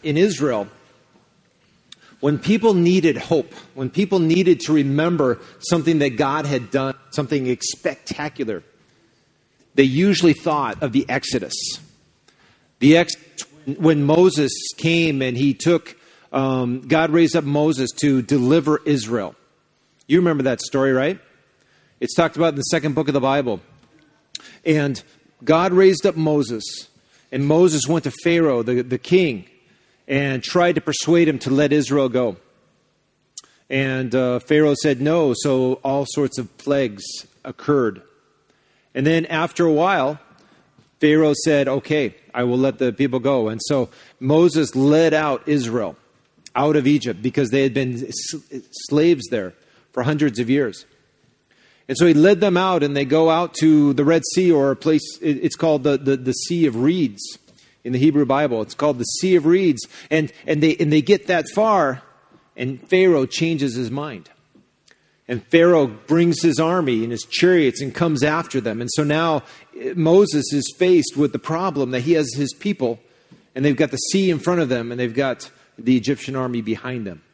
in Israel, when people needed hope, when people needed to remember something that God had done, something spectacular, they usually thought of the Exodus. When Moses came and he took, God raised up Moses to deliver Israel. You remember that story, right? It's talked about in the second book of the Bible. And God raised up Moses, and Moses went to Pharaoh, the king, and tried to persuade him to let Israel go. And Pharaoh said no, so all sorts of plagues occurred. And then after a while, Pharaoh said, okay, I will let the people go. And so Moses led out Israel out of Egypt because they had been slaves there for hundreds of years. And so he led them out, and they go out to the Red Sea, or a place, it's called the Sea of Reeds in the Hebrew Bible. It's called the Sea of Reeds. And they get that far, and Pharaoh changes his mind. And Pharaoh brings his army and his chariots and comes after them. And so now Moses is faced with the problem that he has his people, and they've got the sea in front of them, and they've got the Egyptian army behind them.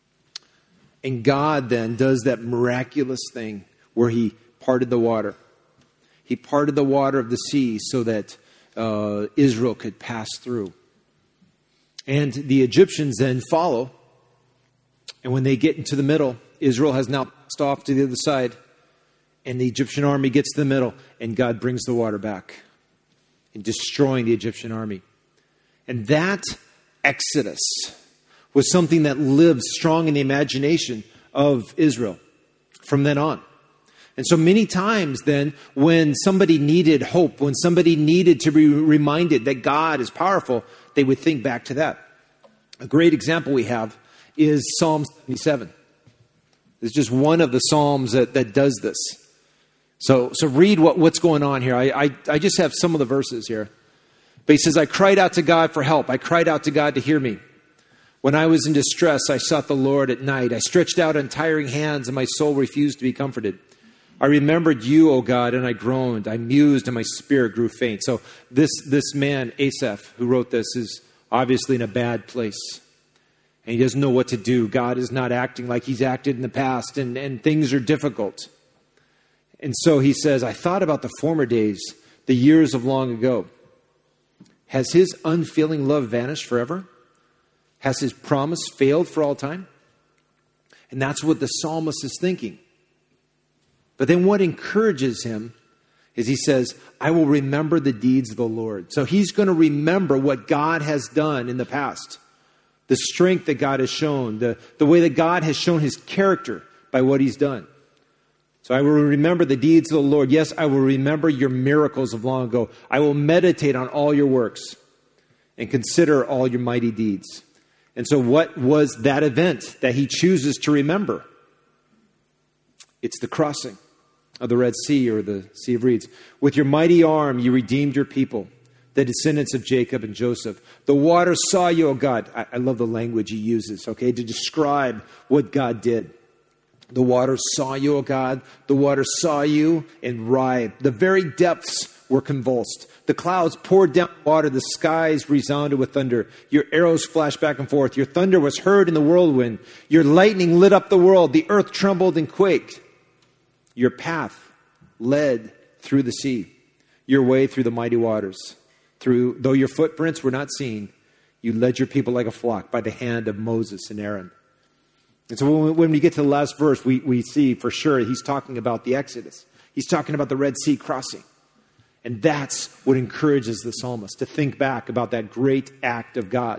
And God then does that miraculous thing where he parted the water. He parted the water of the sea so that Israel could pass through. And the Egyptians then follow. And when they get into the middle, Israel has now passed off to the other side. And the Egyptian army gets to the middle, and God brings the water back, and destroying the Egyptian army. And that Exodus was something that lived strong in the imagination of Israel from then on. And so many times then, when somebody needed hope, when somebody needed to be reminded that God is powerful, they would think back to that. A great example we have is Psalm 77. It's just one of the Psalms that does this. So read what's going on here. I just have some of the verses here. But he says, I cried out to God for help. I cried out to God to hear me. When I was in distress, I sought the Lord at night. I stretched out untiring hands, and my soul refused to be comforted. I remembered you, O God, and I groaned. I mused, and my spirit grew faint. So this man, Asaph, who wrote this, is obviously in a bad place. And he doesn't know what to do. God is not acting like he's acted in the past, and things are difficult. And so he says, I thought about the former days, the years of long ago. Has his unfailing love vanished forever? Has his promise failed for all time? And that's what the psalmist is thinking. But then what encourages him is he says, I will remember the deeds of the Lord. So he's going to remember what God has done in the past. The strength that God has shown, the way that God has shown his character by what he's done. So I will remember the deeds of the Lord. Yes, I will remember your miracles of long ago. I will meditate on all your works and consider all your mighty deeds. And so what was that event that he chooses to remember? It's the crossing of the Red Sea, or the Sea of Reeds. With your mighty arm, you redeemed your people, the descendants of Jacob and Joseph. The waters saw you, O God. I love the language he uses, okay, to describe what God did. The waters saw you, O God. The waters saw you and writhed. The very depths were convulsed. The clouds poured down water. The skies resounded with thunder. Your arrows flashed back and forth. Your thunder was heard in the whirlwind. Your lightning lit up the world. The earth trembled and quaked. Your path led through the sea, your way through the mighty waters. Though your footprints were not seen, you led your people like a flock by the hand of Moses and Aaron. And so when we get to the last verse, we see for sure he's talking about the Exodus. He's talking about the Red Sea crossing. And that's what encourages the psalmist to think back about that great act of God.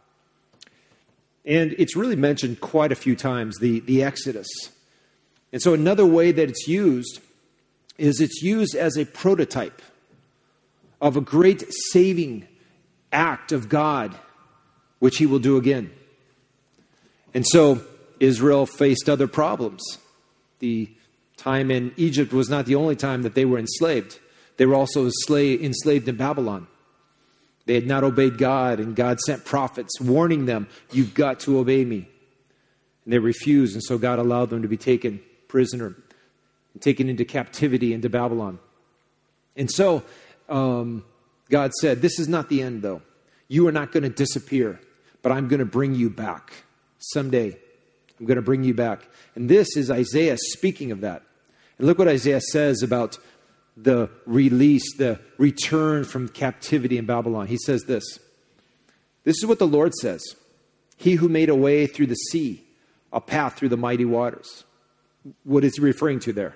And it's really mentioned quite a few times, the Exodus. And so another way that it's used is it's used as a prototype of a great saving act of God, which he will do again. And so Israel faced other problems. The time in Egypt was not the only time that they were enslaved. They were also enslaved in Babylon. They had not obeyed God, and God sent prophets warning them, you've got to obey me. And they refused, and so God allowed them to be taken prisoner and taken into captivity into Babylon. And so God said, this is not the end, though. You are not going to disappear, but I'm going to bring you back. Someday, I'm going to bring you back. And this is Isaiah speaking of that. And look what Isaiah says about the release, the return from captivity in Babylon. He says this. This is what the Lord says. He who made a way through the sea, a path through the mighty waters. What is he referring to there?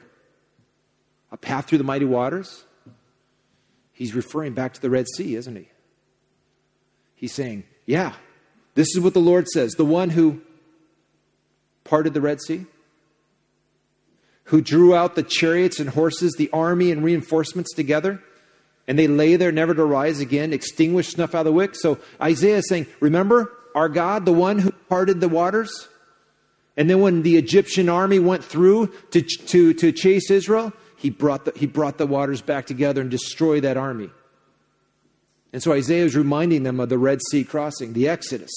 A path through the mighty waters? He's referring back to the Red Sea, isn't he? He's saying, yeah, this is what the Lord says. The one who parted the Red Sea, who drew out the chariots and horses, the army and reinforcements together, and they lay there never to rise again, extinguished, snuff out of the wick. So Isaiah is saying, remember our God, the one who parted the waters? And then when the Egyptian army went through to chase Israel, he brought the waters back together and destroyed that army. And so Isaiah is reminding them of the Red Sea crossing, the Exodus.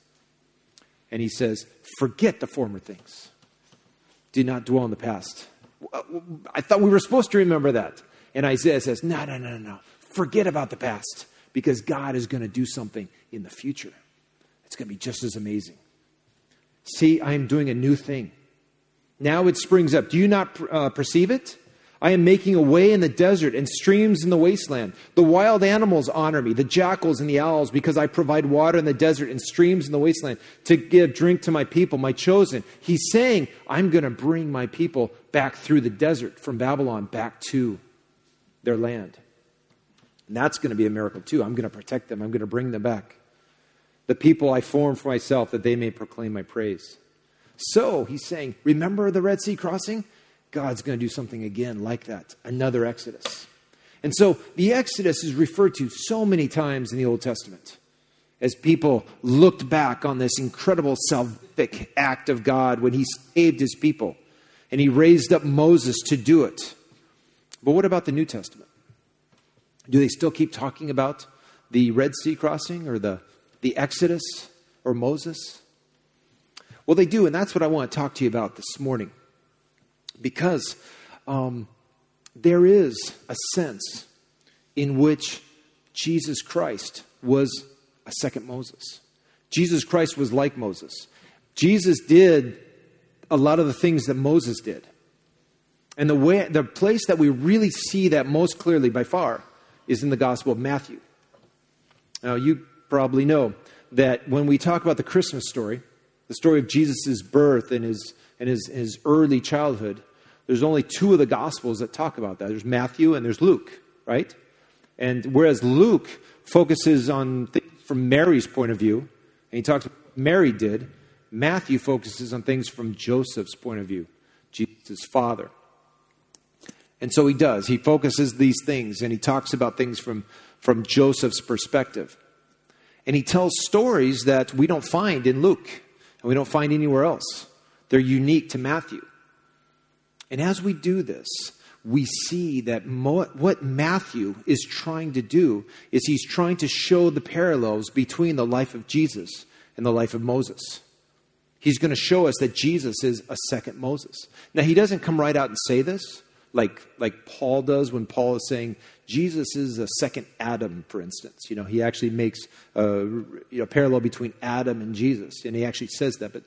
And he says, forget the former things. Do not dwell in the past. I thought we were supposed to remember that. And Isaiah says, no. Forget about the past, because God is going to do something in the future. It's going to be just as amazing. See, I am doing a new thing. Now it springs up. Do you not perceive it? I am making a way in the desert and streams in the wasteland. The wild animals honor me, the jackals and the owls, because I provide water in the desert and streams in the wasteland to give drink to my people, my chosen. He's saying, I'm going to bring my people back through the desert from Babylon back to their land. And that's going to be a miracle too. I'm going to protect them. I'm going to bring them back. The people I formed for myself, that they may proclaim my praise. So he's saying, remember the Red Sea crossing? God's going to do something again like that. Another Exodus. And so the Exodus is referred to so many times in the Old Testament as people looked back on this incredible salvific act of God when he saved his people and he raised up Moses to do it. But what about the New Testament? Do they still keep talking about the Red Sea crossing or the Exodus or Moses? Well, they do, and that's what I want to talk to you about this morning. Because there is a sense in which Jesus Christ was a second Moses. Jesus Christ was like Moses. Jesus did a lot of the things that Moses did. And the place that we really see that most clearly by far is in the Gospel of Matthew. Now, you probably know that when we talk about the Christmas story, the story of Jesus' birth and his early childhood, there's only two of the Gospels that talk about that. There's Matthew and there's Luke, right? And whereas Luke focuses on things from Mary's point of view, and he talks about what Mary did, Matthew focuses on things from Joseph's point of view, Jesus' father. And so he does. He focuses these things, and he talks about things from Joseph's perspective. And he tells stories that we don't find in Luke, and we don't find anywhere else. They're unique to Matthew. And as we do this, we see that what Matthew is trying to do is he's trying to show the parallels between the life of Jesus and the life of Moses. He's going to show us that Jesus is a second Moses. Now, he doesn't come right out and say this like Paul does when Paul is saying Jesus is a second Adam, for instance. You know, he actually makes a parallel between Adam and Jesus, and he actually says that. But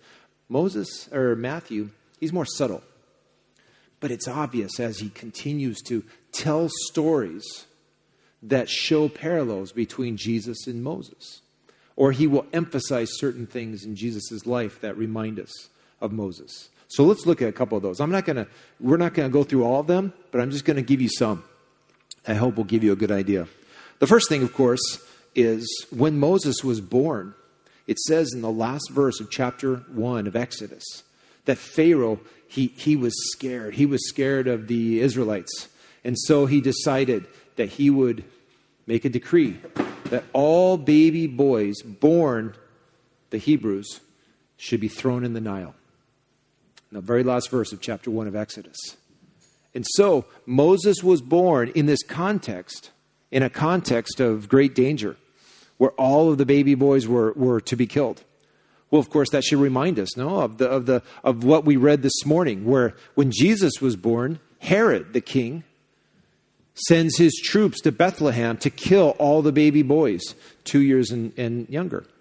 Matthew, he's more subtle. But it's obvious as he continues to tell stories that show parallels between Jesus and Moses. Or he will emphasize certain things in Jesus' life that remind us of Moses. So let's look at a couple of those. We're not going to go through all of them, but I'm just going to give you some. I hope will give you a good idea. The first thing, of course, is when Moses was born, it says in the last verse of chapter 1 of Exodus that Pharaoh, he was scared. He was scared of the Israelites. And so he decided that he would make a decree that all baby boys born, the Hebrews, should be thrown in the Nile. The very last verse of chapter 1 of Exodus. And so Moses was born in this context, in a context of great danger, where all of the baby boys were to be killed. Well, of course, that should remind us, of what we read this morning, where when Jesus was born, Herod, the king, sends his troops to Bethlehem to kill all the baby boys 2 years and younger.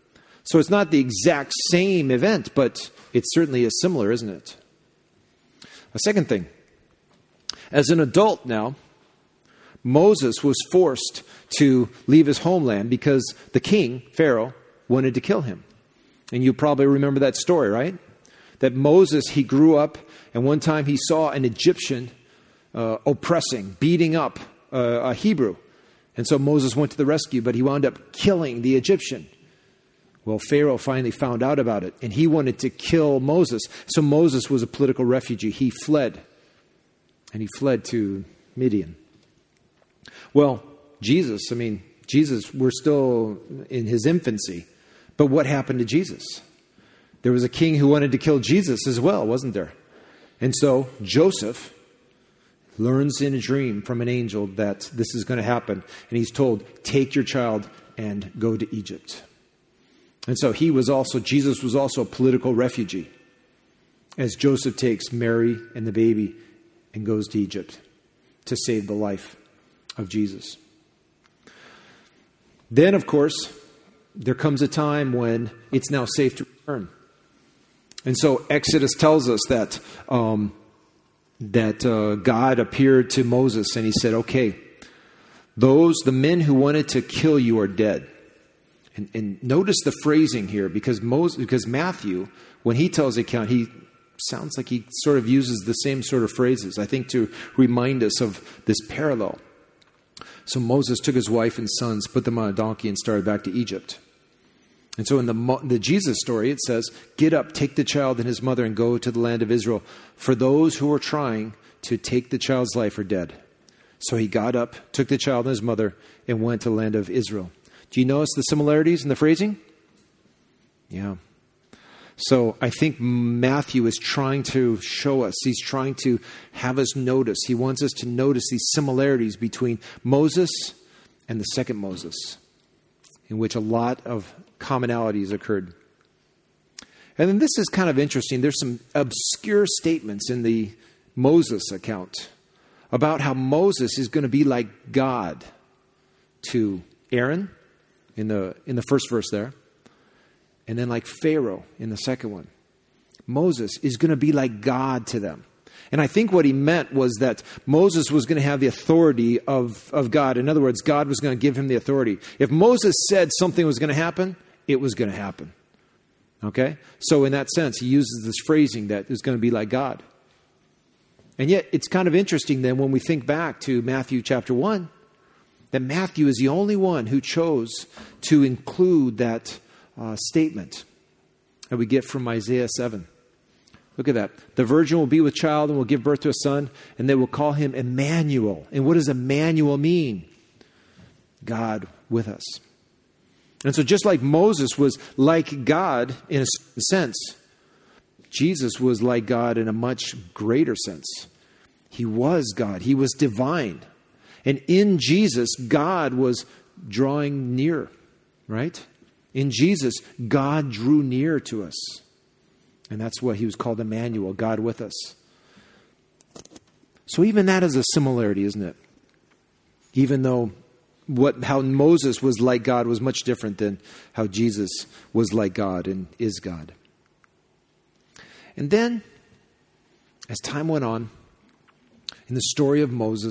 So it's not the exact same event, but it certainly is similar, isn't it? A second thing, as an adult now, Moses was forced to leave his homeland because the king, Pharaoh, wanted to kill him. And you probably remember that story, right? That Moses, he grew up, and one time he saw an Egyptian oppressing, beating up a Hebrew. And so Moses went to the rescue, but he wound up killing the Egyptian. Well, Pharaoh finally found out about it, and he wanted to kill Moses. So Moses was a political refugee. He fled, and he fled to Midian. Well, Jesus, we're still in his infancy. But what happened to Jesus? There was a king who wanted to kill Jesus as well, wasn't there? And so Joseph learns in a dream from an angel that this is going to happen. And he's told, take your child and go to Egypt. And so Jesus was also a political refugee as Joseph takes Mary and the baby and goes to Egypt to save the life of Jesus. Then, of course, there comes a time when it's now safe to return. And so Exodus tells us that God appeared to Moses and he said, okay, the men who wanted to kill you are dead. And notice the phrasing here, because Matthew, when he tells the account, he sounds like he sort of uses the same sort of phrases, I think, to remind us of this parallel. So Moses took his wife and sons, put them on a donkey, and started back to Egypt. And so in the Jesus story, it says, get up, take the child and his mother, and go to the land of Israel. For those who are trying to take the child's life are dead. So he got up, took the child and his mother, and went to the land of Israel. Do you notice the similarities in the phrasing? Yeah. So I think Matthew is trying to show us, he's trying to have us notice. He wants us to notice these similarities between Moses and the second Moses, in which a lot of commonalities occurred. And then this is kind of interesting. There's some obscure statements in the Moses account about how Moses is going to be like God to Aaron in the first verse there, and then like Pharaoh in the second one. Moses is going to be like God to them. And I think what he meant was that Moses was going to have the authority of God. In other words, God was going to give him the authority. If Moses said something was going to happen, it was going to happen. Okay? So in that sense, he uses this phrasing that is going to be like God. And yet, it's kind of interesting then when we think back to Matthew chapter 1, that Matthew is the only one who chose to include that statement that we get from Isaiah 7. Look at that. The virgin will be with child and will give birth to a son, and they will call him Emmanuel. And what does Emmanuel mean? God with us. And so just like Moses was like God in a sense, Jesus was like God in a much greater sense. He was God. He was divine. And in Jesus, God was drawing near, right? In Jesus, God drew near to us. And that's why he was called Emmanuel, God with us. So even that is a similarity, isn't it? Even though how Moses was like God was much different than how Jesus was like God and is God. And then, as time went on, in the story of Moses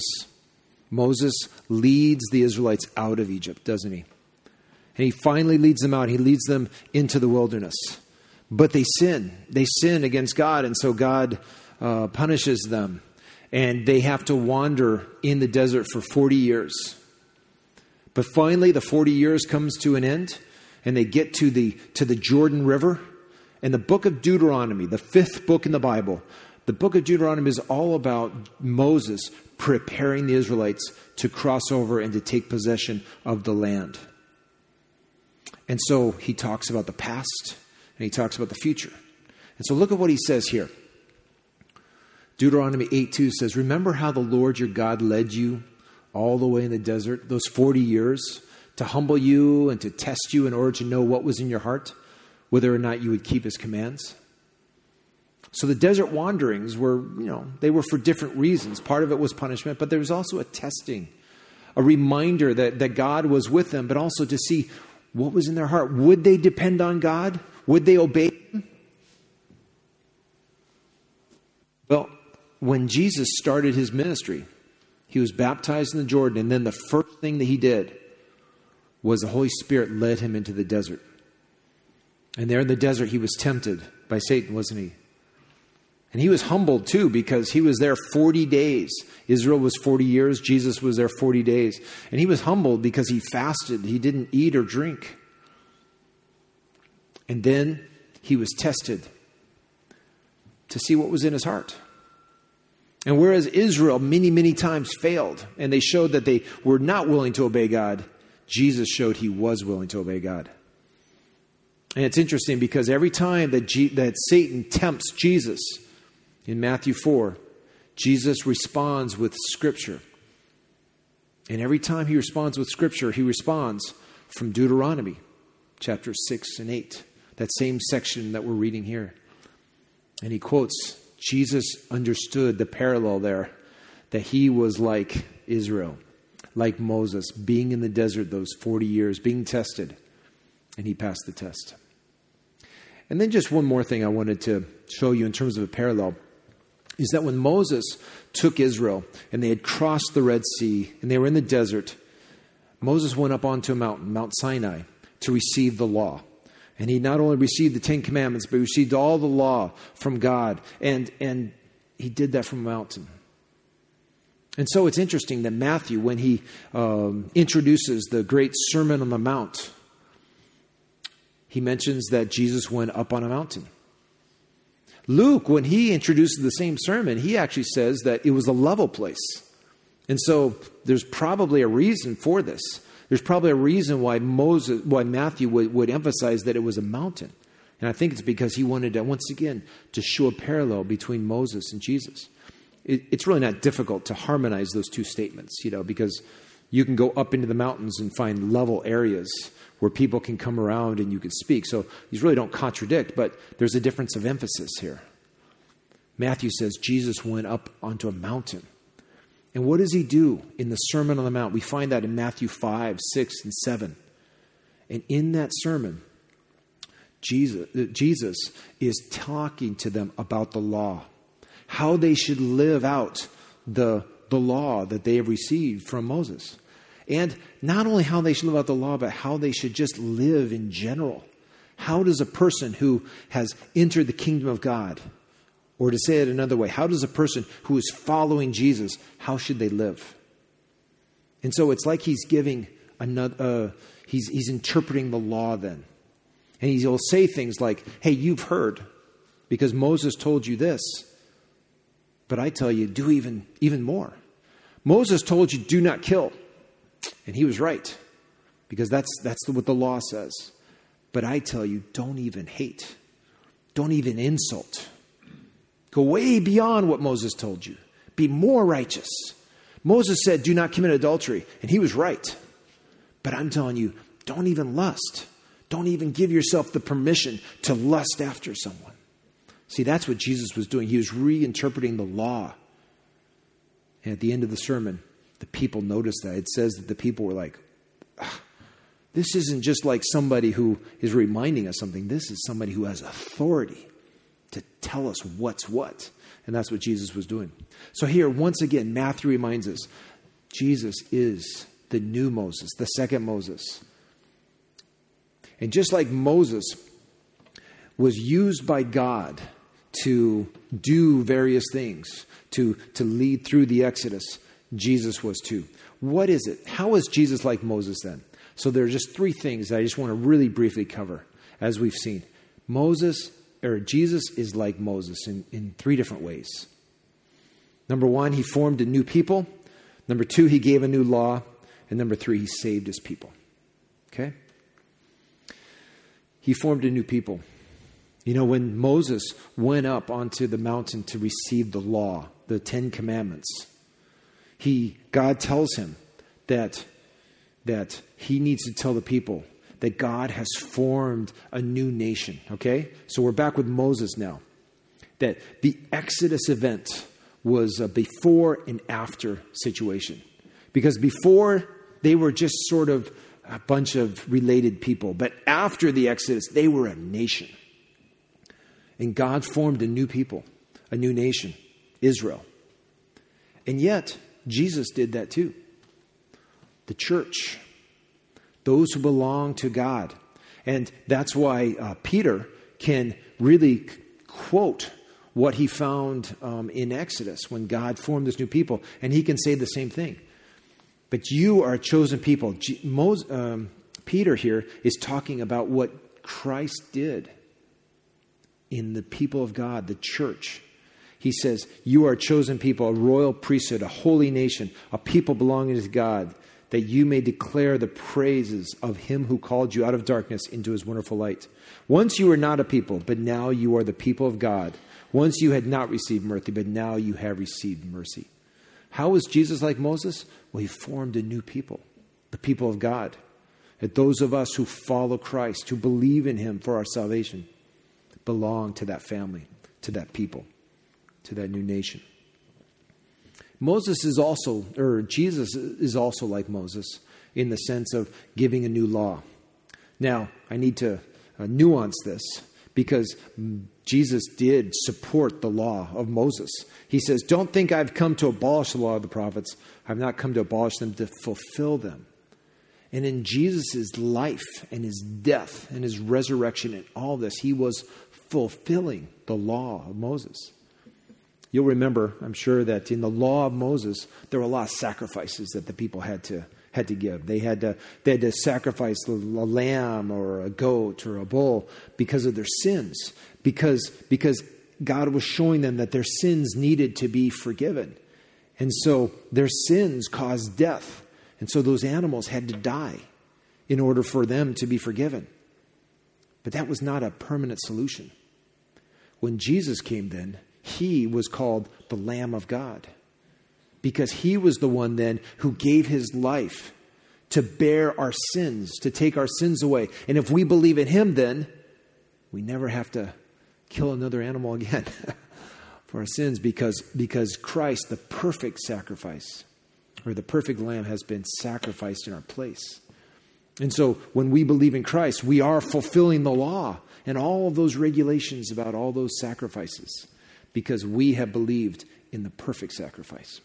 leads the Israelites out of Egypt, doesn't he? And he finally leads them out. He leads them into the wilderness. But they sin. They sin against God, and so God punishes them. And they have to wander in the desert for 40 years. But finally, the 40 years comes to an end, and they get to the Jordan River. And the book of Deuteronomy, the 5th book in the Bible, the book of Deuteronomy is all about Moses preparing the Israelites to cross over and to take possession of the land. And so he talks about the past and he talks about the future. And so look at what he says here. Deuteronomy 8:2 says, remember how the Lord your God led you all the way in the desert, those 40 years, to humble you and to test you in order to know what was in your heart, whether or not you would keep his commands. So the desert wanderings were, they were for different reasons. Part of it was punishment, but there was also a testing, a reminder that God was with them, but also to see What was in their heart? Would they depend on God? Would they obey Him? Well, when Jesus started His ministry, He was baptized in the Jordan, and then the first thing that He did was the Holy Spirit led Him into the desert. And there in the desert, He was tempted by Satan, wasn't He? And He was humbled too, because He was there 40 days. Israel was 40 years. Jesus was there 40 days. And He was humbled because He fasted. He didn't eat or drink. And then He was tested to see what was in His heart. And whereas Israel many, many times failed, and they showed that they were not willing to obey God, Jesus showed He was willing to obey God. And it's interesting because every time that Satan tempts Jesus, in Matthew 4, Jesus responds with Scripture. And every time He responds with Scripture, He responds from Deuteronomy, chapters 6 and 8. That same section that we're reading here. And He quotes, Jesus understood the parallel there, that He was like Israel, like Moses, being in the desert those 40 years, being tested. And He passed the test. And then just one more thing I wanted to show you in terms of a parallel is that when Moses took Israel and they had crossed the Red Sea and they were in the desert, Moses went up onto a mountain, Mount Sinai, to receive the law. And he not only received the 10 Commandments, but he received all the law from God. And he did that from a mountain. And so it's interesting that Matthew, when he introduces the great Sermon on the Mount, he mentions that Jesus went up on a mountain. Luke, when he introduces the same sermon, he actually says that it was a level place. And so there's probably a reason for this. There's probably a reason why Matthew would emphasize that it was a mountain. And I think it's because he wanted to, once again, to show a parallel between Moses and Jesus. It's really not difficult to harmonize those two statements, because you can go up into the mountains and find level areas where people can come around and you can speak. So these really don't contradict, but there's a difference of emphasis here. Matthew says Jesus went up onto a mountain. And what does he do in the Sermon on the Mount? We find that in Matthew 5, 6, and 7. And in that sermon, Jesus is talking to them about the law, how they should live out the law that they have received from Moses. And not only how they should live out the law, but how they should just live in general. How does a person who has entered the kingdom of God, or to say it another way, how does a person who is following Jesus, how should they live? And so it's like he's giving he's interpreting the law then. And he'll say things like, hey, you've heard, because Moses told you this. But I tell you, do even more. Moses told you, do not kill. And he was right, because that's what the law says. But I tell you, don't even hate. Don't even insult. Go way beyond what Moses told you. Be more righteous. Moses said, do not commit adultery. And he was right. But I'm telling you, don't even lust. Don't even give yourself the permission to lust after someone. See, that's what Jesus was doing. He was reinterpreting the law. And at the end of the sermon, the people noticed that. It says that the people were like, this isn't just like somebody who is reminding us something. This is somebody who has authority to tell us what's what. And that's what Jesus was doing. So here, once again, Matthew reminds us, Jesus is the new Moses, the second Moses. And just like Moses was used by God to do various things, to lead through the Exodus, Jesus was too. What is it? How is Jesus like Moses then? So there are just three things that I just want to really briefly cover as we've seen. Jesus is like Moses in three different ways. Number one, he formed a new people. Number two, he gave a new law. And number three, he saved his people. Okay? He formed a new people. When Moses went up onto the mountain to receive the law, the 10 Commandments, God tells him that he needs to tell the people that God has formed a new nation. Okay? So we're back with Moses now. That the Exodus event was a before and after situation. Because before, they were just sort of a bunch of related people. But after the Exodus, they were a nation. And God formed a new people, a new nation, Israel. And yet, Jesus did that too. The church, those who belong to God. And that's why Peter can really quote what he found in Exodus when God formed this new people. And he can say the same thing. But you are a chosen people. Peter here is talking about what Christ did in the people of God, the church. He says, you are a chosen people, a royal priesthood, a holy nation, a people belonging to God, that you may declare the praises of him who called you out of darkness into his wonderful light. Once you were not a people, but now you are the people of God. Once you had not received mercy, but now you have received mercy. How was Jesus like Moses? Well, he formed a new people, the people of God. That those of us who follow Christ, who believe in him for our salvation, belong to that family, to that people, to that new nation. Jesus is also like Moses in the sense of giving a new law. Now, I need to nuance this because Jesus did support the law of Moses. He says, don't think I've come to abolish the law of the prophets. I've not come to abolish them, to fulfill them. And in Jesus' life and his death and his resurrection and all this, he was fulfilling the law of Moses. You'll remember, I'm sure, that in the law of Moses, there were a lot of sacrifices that the people had to give. They had to sacrifice a lamb or a goat or a bull because of their sins, because God was showing them that their sins needed to be forgiven. And so their sins caused death. And so those animals had to die in order for them to be forgiven. But that was not a permanent solution. When Jesus came then, he was called the Lamb of God, because he was the one then who gave his life to bear our sins, to take our sins away. And if we believe in him, then we never have to kill another animal again for our sins, because Christ, the perfect sacrifice, or the perfect lamb, has been sacrificed in our place. And so when we believe in Christ, we are fulfilling the law and all of those regulations about all those sacrifices, because we have believed in the perfect sacrifice.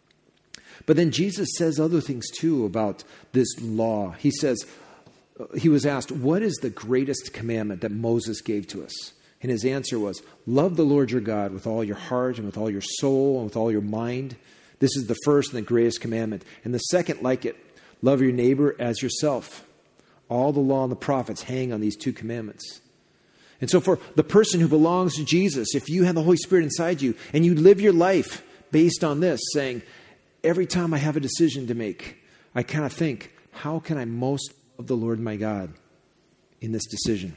But then Jesus says other things too about this law. He says, he was asked, what is the greatest commandment that Moses gave to us? And his answer was, love the Lord your God with all your heart and with all your soul and with all your mind. This is the first and the greatest commandment. And the second like it, love your neighbor as yourself. All the law and the prophets hang on these two commandments. And so for the person who belongs to Jesus, if you have the Holy Spirit inside you and you live your life based on this, saying, every time I have a decision to make, I kind of think, how can I most love the Lord my God in this decision?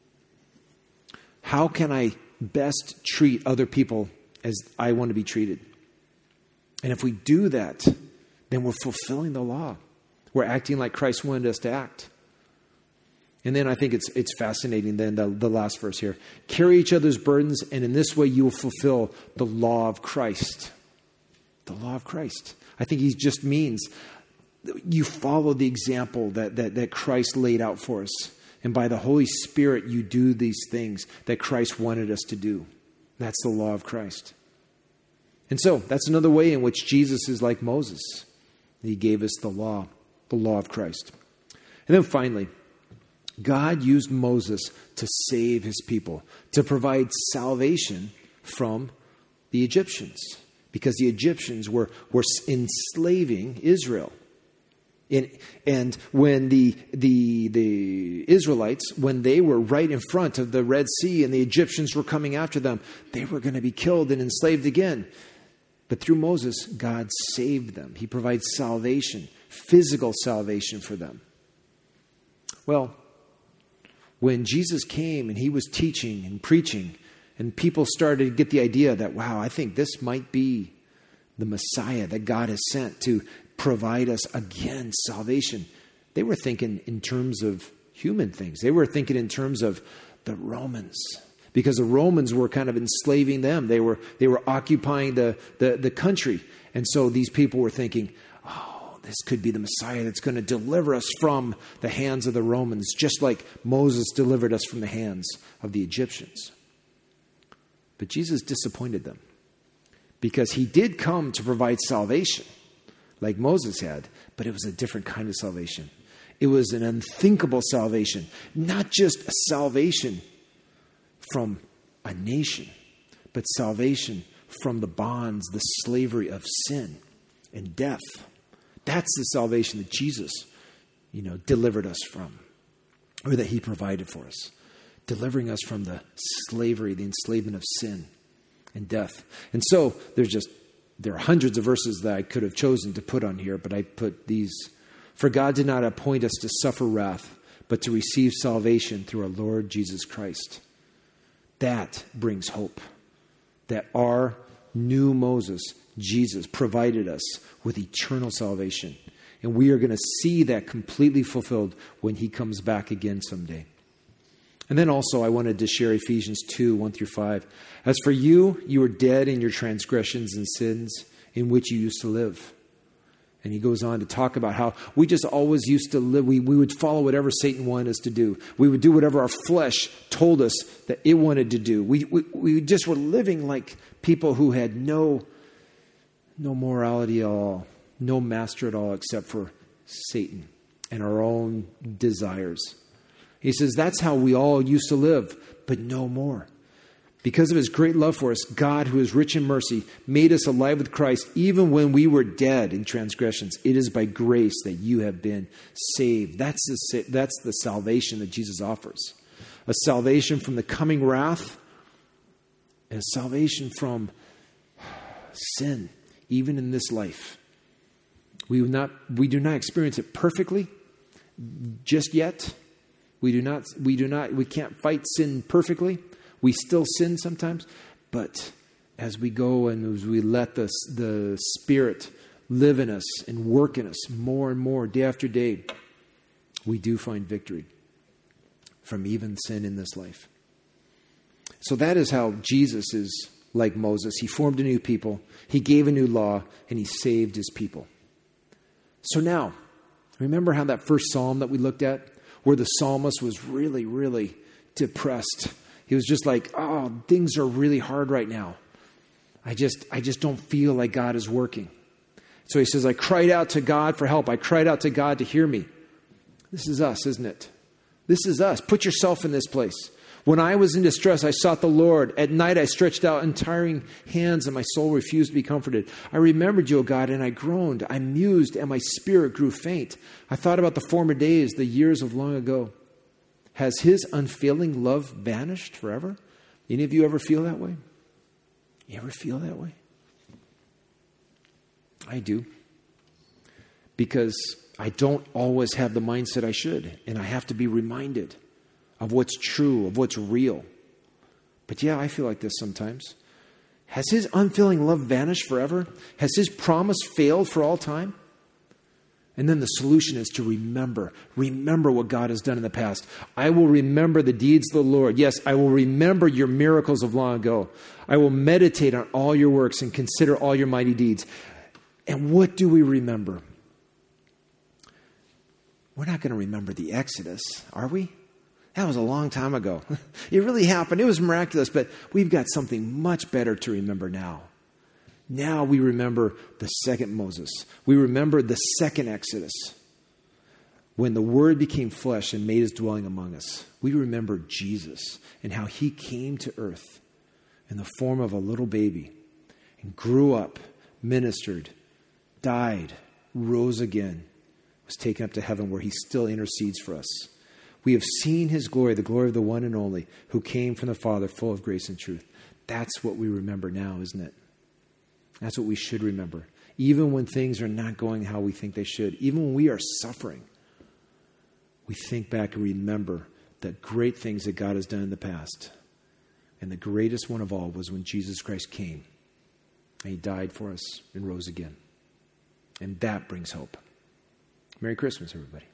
How can I best treat other people as I want to be treated? And if we do that, then we're fulfilling the law. We're acting like Christ wanted us to act. And then I think it's fascinating then, the last verse here. Carry each other's burdens, and in this way you will fulfill the law of Christ. The law of Christ. I think he just means you follow the example that Christ laid out for us. And by the Holy Spirit, you do these things that Christ wanted us to do. That's the law of Christ. And so that's another way in which Jesus is like Moses. He gave us the law of Christ. And then finally, God used Moses to save his people, to provide salvation from the Egyptians, because the Egyptians were enslaving Israel. And when the Israelites, when they were right in front of the Red Sea and the Egyptians were coming after them, they were going to be killed and enslaved again. But through Moses, God saved them. He provides salvation, physical salvation for them. Well, when Jesus came and he was teaching and preaching, and people started to get the idea that, wow, I think this might be the Messiah that God has sent to provide us again salvation. They were thinking in terms of human things. They were thinking in terms of the Romans, because the Romans were kind of enslaving them. They were occupying the country. And so these people were thinking, oh, this could be the Messiah that's going to deliver us from the hands of the Romans, just like Moses delivered us from the hands of the Egyptians. But Jesus disappointed them because he did come to provide salvation like Moses had, but it was a different kind of salvation. It was an unthinkable salvation, not just a salvation from a nation, but salvation from the bonds, the slavery of sin and death. That's the salvation that Jesus, delivered us from, or that he provided for us, delivering us from the slavery, the enslavement of sin and death. And so there are hundreds of verses that I could have chosen to put on here, but I put these. For God did not appoint us to suffer wrath, but to receive salvation through our Lord Jesus Christ. That brings hope. That our new Moses, Jesus, provided us with eternal salvation. And we are going to see that completely fulfilled when he comes back again someday. And then also I wanted to share Ephesians 2, 1-5. As for you, you were dead in your transgressions and sins in which you used to live. And he goes on to talk about how we just always used to live. We would follow whatever Satan wanted us to do. We would do whatever our flesh told us that it wanted to do. We just were living like people who had no morality at all, no master at all except for Satan and our own desires. He says that's how we all used to live, but no more. Because of his great love for us, God, who is rich in mercy, made us alive with Christ even when we were dead in transgressions. It is by grace that you have been saved. That's the salvation that Jesus offers. A salvation from the coming wrath and a salvation from sin, even in this life. We do not experience it perfectly just yet. We can't fight sin perfectly. We still sin sometimes, but as we go and as we let the Spirit live in us and work in us more and more, day after day, we do find victory from even sin in this life. So that is how Jesus is like Moses. He formed a new people, he gave a new law, and he saved his people. So now, remember how that first psalm that we looked at, where the psalmist was really, really depressed. He was just like, oh, things are really hard right now. I just don't feel like God is working. So he says, I cried out to God for help. I cried out to God to hear me. This is us, isn't it? This is us. Put yourself in this place. When I was in distress, I sought the Lord. At night, I stretched out untiring hands, and my soul refused to be comforted. I remembered you, O God, and I groaned. I mused, and my spirit grew faint. I thought about the former days, the years of long ago. Has his unfailing love vanished forever? Any of you ever feel that way? You ever feel that way? I do. Because I don't always have the mindset I should. And I have to be reminded of what's true, of what's real. But yeah, I feel like this sometimes. Has his unfailing love vanished forever? Has his promise failed for all time? And then the solution is to remember. Remember what God has done in the past. I will remember the deeds of the Lord. Yes, I will remember your miracles of long ago. I will meditate on all your works and consider all your mighty deeds. And what do we remember? We're not going to remember the Exodus, are we? That was a long time ago. It really happened. It was miraculous, but we've got something much better to remember now. Now we remember the second Moses. We remember the second Exodus. When the Word became flesh and made his dwelling among us. We remember Jesus and how he came to earth in the form of a little baby and grew up, ministered, died, rose again, was taken up to heaven where he still intercedes for us. We have seen his glory, the glory of the one and only who came from the Father, full of grace and truth. That's what we remember now, isn't it? That's what we should remember. Even when things are not going how we think they should, even when we are suffering, we think back and remember the great things that God has done in the past. And the greatest one of all was when Jesus Christ came and he died for us and rose again. And that brings hope. Merry Christmas, everybody.